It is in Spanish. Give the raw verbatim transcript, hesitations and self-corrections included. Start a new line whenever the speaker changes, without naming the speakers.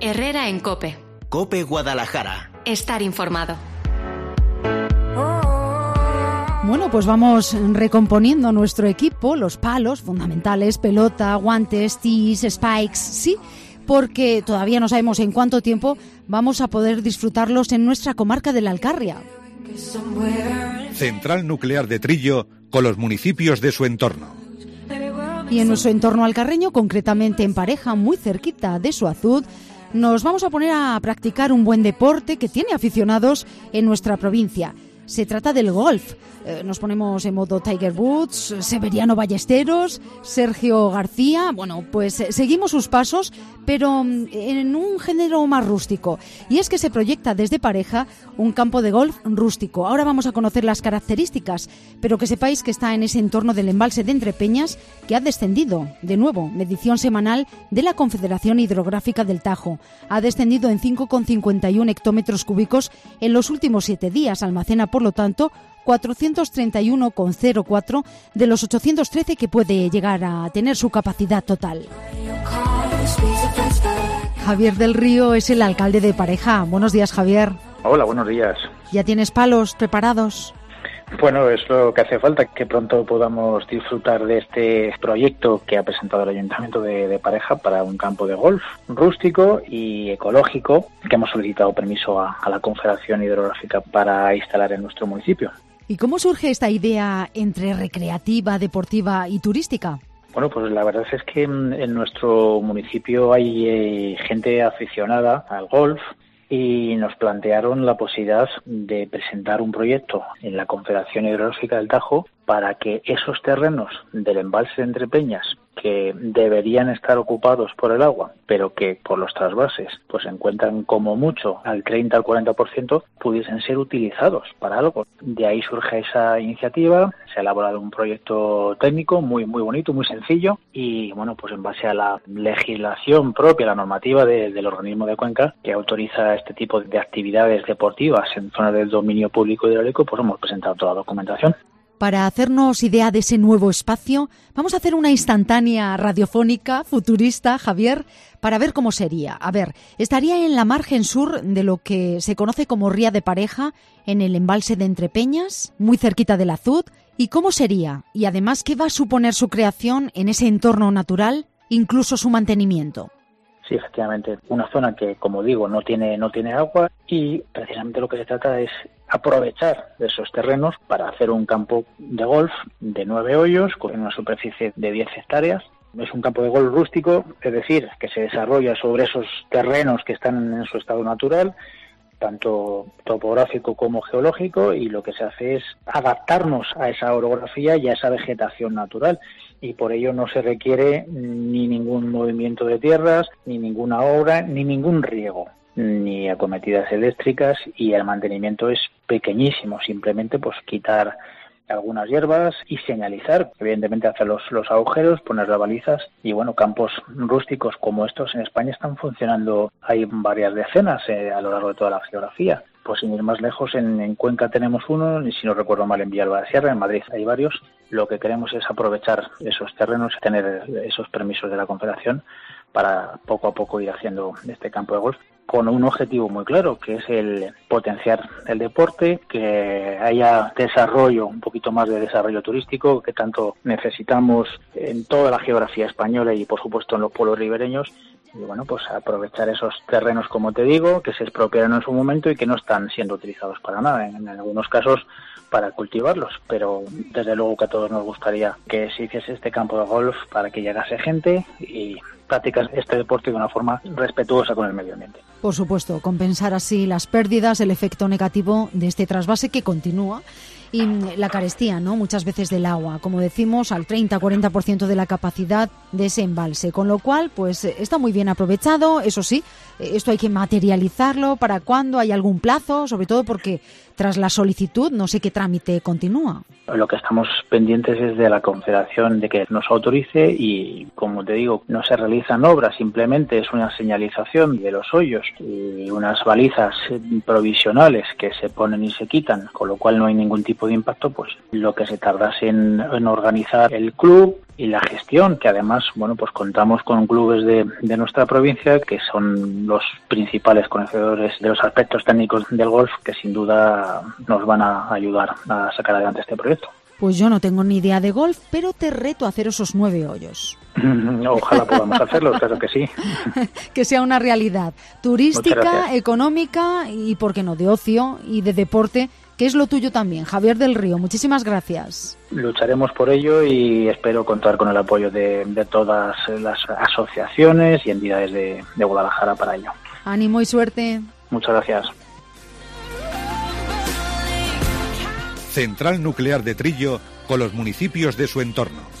Herrera en COPE.
COPE Guadalajara.
Estar informado.
Bueno, pues vamos recomponiendo nuestro equipo, los palos fundamentales, pelota, guantes, tees, spikes, sí, porque todavía no sabemos en cuánto tiempo vamos a poder disfrutarlos en nuestra comarca de la Alcarria.
Central Nuclear de Trillo con los municipios de su entorno.
Y en nuestro entorno alcarreño, concretamente en Pareja, muy cerquita de Suazud, nos vamos a poner a practicar un buen deporte que tiene aficionados en nuestra provincia. Se trata del golf. Eh, nos ponemos en modo Tiger Woods, Severiano Ballesteros, Sergio García. Bueno, pues eh, seguimos sus pasos, pero mm, en un género más rústico. Y es que se proyecta desde Pareja un campo de golf rústico. Ahora vamos a conocer las características, pero que sepáis que está en ese entorno del embalse de Entrepeñas, que ha descendido, de nuevo, medición semanal de la Confederación Hidrográfica del Tajo. Ha descendido en cinco coma cincuenta y uno hectómetros cúbicos en los últimos siete días. Almacena, por lo tanto, cuatrocientos treinta y uno coma cero cuatro de los ochocientos trece que puede llegar a tener su capacidad total. Javier del Río es el alcalde de Pareja. Buenos días, Javier.
Hola, buenos días.
¿Ya tienes palos preparados?
Bueno, es lo que hace falta, que pronto podamos disfrutar de este proyecto que ha presentado el Ayuntamiento de, de Pareja para un campo de golf rústico y ecológico, que hemos solicitado permiso a, a la Confederación Hidrográfica para instalar en nuestro municipio.
¿Y cómo surge esta idea entre recreativa, deportiva y turística?
Bueno, pues la verdad es que en, en nuestro municipio hay eh, gente aficionada al golf, y nos plantearon la posibilidad de presentar un proyecto en la Confederación Hidrográfica del Tajo para que esos terrenos del embalse de Entrepeñas, que deberían estar ocupados por el agua, pero que por los trasvases pues se encuentran como mucho al treinta al cuarenta por ciento, pudiesen ser utilizados para algo. De ahí surge esa iniciativa, se ha elaborado un proyecto técnico muy muy bonito, muy sencillo, y bueno, pues en base a la legislación propia, la normativa de, del organismo de Cuenca, que autoriza este tipo de actividades deportivas en zonas del dominio público hidráulico, pues hemos presentado toda la documentación.
Para hacernos idea de ese nuevo espacio, vamos a hacer una instantánea radiofónica futurista, Javier, para ver cómo sería. A ver, estaría en la margen sur de lo que se conoce como Ría de Pareja, en el embalse de Entrepeñas, muy cerquita del Azud. ¿Y cómo sería? Y además, ¿qué va a suponer su creación en ese entorno natural, incluso su mantenimiento?
Sí, efectivamente, una zona que, como digo, no tiene no tiene agua, y precisamente lo que se trata es aprovechar esos terrenos para hacer un campo de golf de nueve hoyos con una superficie de diez hectáreas. Es un campo de golf rústico, es decir, que se desarrolla sobre esos terrenos que están en su estado natural, tanto topográfico como geológico, y lo que se hace es adaptarnos a esa orografía y a esa vegetación natural, y por ello no se requiere ni ningún movimiento de tierras, ni ninguna obra, ni ningún riego, ni acometidas eléctricas, y el mantenimiento es pequeñísimo, simplemente pues quitar algunas hierbas y señalizar, evidentemente hacer los, los agujeros, poner las balizas, y bueno, campos rústicos como estos en España están funcionando, hay varias decenas eh, a lo largo de toda la geografía. Pues sin ir más lejos, en, en Cuenca tenemos uno, y si no recuerdo mal en Villalba de Sierra, en Madrid hay varios. Lo que queremos es aprovechar esos terrenos, tener esos permisos de la Confederación para poco a poco ir haciendo este campo de golf con un objetivo muy claro, que es el potenciar el deporte, que haya desarrollo, un poquito más de desarrollo turístico, que tanto necesitamos en toda la geografía española y por supuesto en los pueblos ribereños. Y bueno, pues aprovechar esos terrenos, como te digo, que se expropiaron en su momento y que no están siendo utilizados para nada, en, en algunos casos para cultivarlos, pero desde luego que a todos nos gustaría que se hiciese este campo de golf para que llegase gente y practicar este deporte de una forma respetuosa con el medio ambiente.
Por supuesto, compensar así las pérdidas, el efecto negativo de este trasvase que continúa, y la carestía, ¿no?, muchas veces del agua, como decimos, al treinta a cuarenta por ciento de la capacidad de ese embalse, con lo cual pues está muy bien aprovechado. Eso sí, esto hay que materializarlo. ¿Para cuándo? ¿Hay algún plazo? Sobre todo porque tras la solicitud no sé qué trámite continúa.
Lo que estamos pendientes es de la Confederación de que nos autorice, y como te digo, no se realizan obras, simplemente es una señalización de los hoyos y unas balizas provisionales que se ponen y se quitan, con lo cual no hay ningún tipo de impacto. Pues lo que se tardase en, en organizar el club, y la gestión, que además, bueno, pues contamos con clubes de, de nuestra provincia que son los principales conocedores de los aspectos técnicos del golf, que sin duda nos van a ayudar a sacar adelante este proyecto.
Pues yo no tengo ni idea de golf, pero te reto a hacer esos nueve hoyos.
Ojalá podamos hacerlo, claro que sí.
Que sea una realidad turística, económica y, ¿por qué no?, de ocio y de deporte, que es lo tuyo también. Javier del Río, muchísimas gracias.
Lucharemos por ello y espero contar con el apoyo de, de todas las asociaciones y entidades de, de Guadalajara para ello.
Ánimo y suerte.
Muchas gracias.
Central Nuclear de Trillo con los municipios de su entorno.